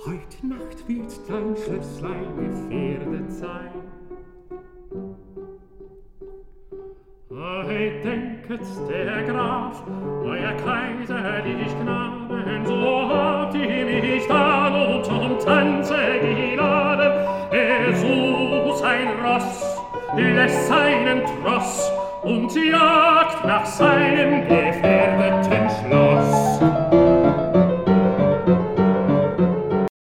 Heut Nacht wird dein Schlösslein gefährdet sein. Denket der Graf, euer kaiserlich Gnaden, so habt ihr mich an und zum Tanze geladen. Sucht sein Ross, lässt seinen Tross und jagt nach seinem